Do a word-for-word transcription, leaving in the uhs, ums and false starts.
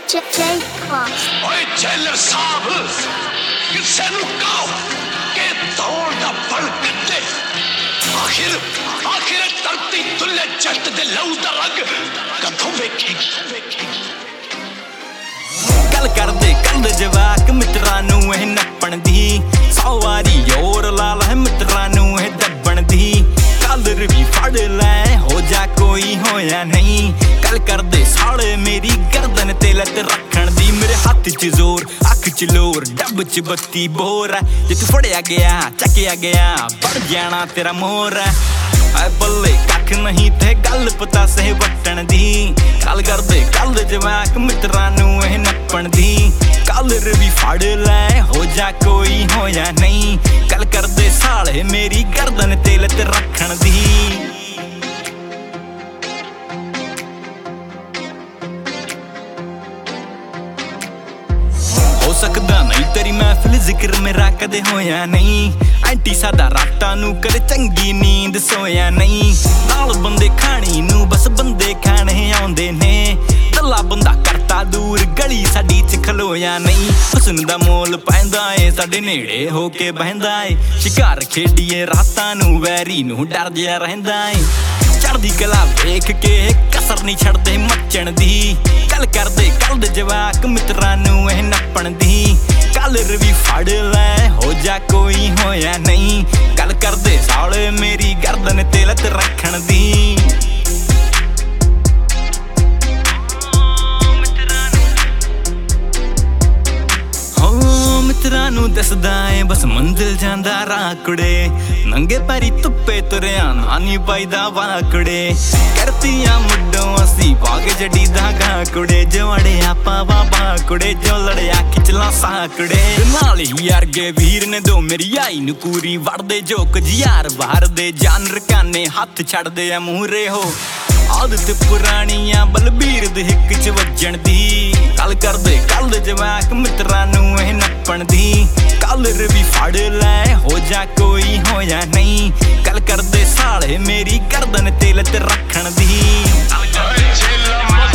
ਓਏ ਜੇਲਰ ਸਾਹਿਬ ਕਿਸੇ ਨੂੰ ਕਹੋ ਕਿ ਦੌੜ ਦਾ ਫਲ ਕੱਢੇ। ਆਖਿਰ ਆਖਿਰ ਧਰਤੀ ਤੁਲੇ ਜੱਟ ਦੇ ਲਹੂ ਦਾ ਰੰਗ ਕਦੋਂ ਵੇਖੇਗੀ। ਗੱਲ ਕਰਦੇ ਕੰਧ ਜਵਾਕ ਮਿੱਤਰਾਂ ਨੂੰ ਇਹ ਨੱਪਣ ਦੀ, ਸੌ ਵਾਰੀ ਯੋਰ ਲਾ ਲੈ ਮਿੱਤਰਾਂ ਨੂੰ ਇਹ ਦੱਬਣ ਦੀ। ਕਲਰ ਵੀ ਫੜ ਲੈ ਹੋ ਜਾ ਕੋਈ ਹੋਇਆ ਨਹੀਂ, ਗੱਲ ਕਰਦੇ ਸਾਲੇ ਮੇਰੀ ਗਰਦਨ ਤੇ ਲੱਤ ਰੱਖਣ ਦੀ। ਮੇਰੇ ਹੱਥ ਚ ਜ਼ੋਰ ਅੱਖ ਚ ਲੋਰ ਡੱਬ ਚ ਬੱਤੀ ਬੋਰ ਹੈ, ਜੇ ਤੂੰ ਫੜਿਆ ਗਿਆ ਚੱਕਿਆ ਗਿਆ ਬਣ ਜਾਣਾ ਤੇਰਾ ਮੋਰ ਹੈ। ਆਏ ਬੱਲੇ ਕੱਖ ਨਹੀਂ ਤੇ ਗੱਲ ਪਤਾ ਸਹੀ ਵੱਟਣ ਦੀ, ਗੱਲ ਕਰਦੇ ਕੱਲ ਜਵਾਕ ਮਿੱਤਰਾਂ ਨੂੰ ਇਹ ਨੱਪਣ ਦੀ। ਕਲਰ ਵੀ ਫੜ ਲੈ ਹੋ ਜਾ ਕੋਈ ਹੋਇਆ ਨਹੀਂ, ਗੱਲ ਕਰਦੇ ਸਾਲੇ ਮੇਰੀ ਗਰਦਨ ਤੇ ਲੱਤ ਰੱਖਣ ਦੀ। ਹੋ ਸਕਦਾ ਨਹੀਂ ਤੇਰੀ ਮਹਿਫਿਲ ਜ਼ਿਕਰ ਮੇਰਾ ਕਦੇ ਹੋਇਆ ਨਹੀਂ, ਐਂਟੀ ਸਾਦਾ ਰਾਤਾਂ ਨੂੰ ਕਦੇ ਚੰਗੀ ਨੀਂਦ ਸੋਇਆ ਨਹੀਂ। ਨਾਲ ਬੰਦੇ ਖਾਣੀ ਨੂੰ ਬਸ ਬੰਦੇ ਖਾਣੇ ਆਉਂਦੇ ਨੇ, ਦੱਲਾ ਬੰਦਾ ਕਰਤਾ ਦੂਰ ਗਲੀ ਸਾਡੀ ਚ ਖਲੋਇਆ ਨਹੀਂ। ਹੁਸਨ ਦਾ ਮੋਲ ਪੈਂਦਾ ਏ ਸਾਡੇ ਨੇੜੇ ਹੋ ਕੇ ਬਹਿੰਦਾ ਏ, ਸ਼ਿਕਾਰ ਖੇਡੀਏ ਰਾਤਾਂ ਨੂੰ ਵੈਰੀ ਨੂੰ ਡਰ ਜਿਹਾ ਰਹਿੰਦਾ ਏ। ਚੜ੍ਹਦੀ ਕਲਾ ਵੇਖ ਕੇ ਕਸਰ ਨਹੀਂ ਛੱਡਦੇ ਮੱਚਣ ਦੀ, ਗੱਲ ਕਰਦੇ ਕੱਲ ਦੇ ਜਵਾਕ ਮਿੱਤਰਾਂ ਨੂੰ ਇਹ ਨੱਪਣ ਦੀ। ਕਲਰ ਵੀ ਫੜ ਲੈ ਹੋ ਜਾ ਕੋਈ ਹੋਇਆ ਨਹੀਂ, ਗੱਲ ਕਰਦੇ ਸਾਲੇ ਮੇਰੀ ਗਰਦਨ ਤੇ ਲੱਤ ਰੱਖਣ ਦੀ। ਮਿੱਤਰਾਂ ਨੂੰ ਦੱਸਦਾ ਏ ਬਸ ਮੰਜ਼ਿਲ ਜਾਂਦਾ ਰਾਹ ਕੁੜੇ, ਨੰਗੇ ਪੈਰੀ ਧੁੱਪੇ ਤੁਰਿਆ ਨਾ ਨੀ ਪਾਈਦਾ ਵਾਹ ਕੁੜੇ। ਕਰਤੀਆਂ ਮੁੱਢੋਂ ਅਸੀਂ ਬਾਗ ਜੱਡੀ ਦਾ ਗਾ ਕੁੜੇ, ਜੋ ਅੜਿਆ ਪਾਵਾ ਬਾ ਕੁੜੇ ਜੋ ਲੜਿਆ ਖਿਚਲਾ ਸਾਹ ਕੁੜੇ। ਨਾਲ ਹੀ ਅਰਗੇ ਵੀਰ ਨੇ ਦੋ ਮੇਰੀ ਆਈ ਨੂੰ ਪੂਰੀ ਵੜਦੇ ਜੋ ਕੁਝ ਯਾਰ ਬਾਹਰ ਦੇ ਜਾਨਰ ਕਾਨੇ ਹੱਥ ਛੱਡਦੇ ਆ ਮੂਹਰੇ ਹੋ। ਆਦਤ ਪੁਰਾਣੀਆਂ ਬਲਬੀਰ ਦੇ ਹਿੱਕ ਚ ਵੱਜਣ ਦੀ, ਗੱਲ ਕਰਦੇ ਕੱਲ ਦੇ ਜਵਾਕ ਮਿੱਤਰਾਂ ਨੂੰ ਇਹ ਨੱਪਣ ਦੀ। ਕਲਰ ਵੀ ਫੜ ਲੈ ਹੋ ਜਾ ਕੋਈ ਹੋਇਆ ਨਹੀਂ, ਗੱਲ ਕਰਦੇ ਸਾਲੇ ਮੇਰੀ ਗਰਦਨ ਤੇ ਲੱਤ ਰੱਖਣ ਦੀ।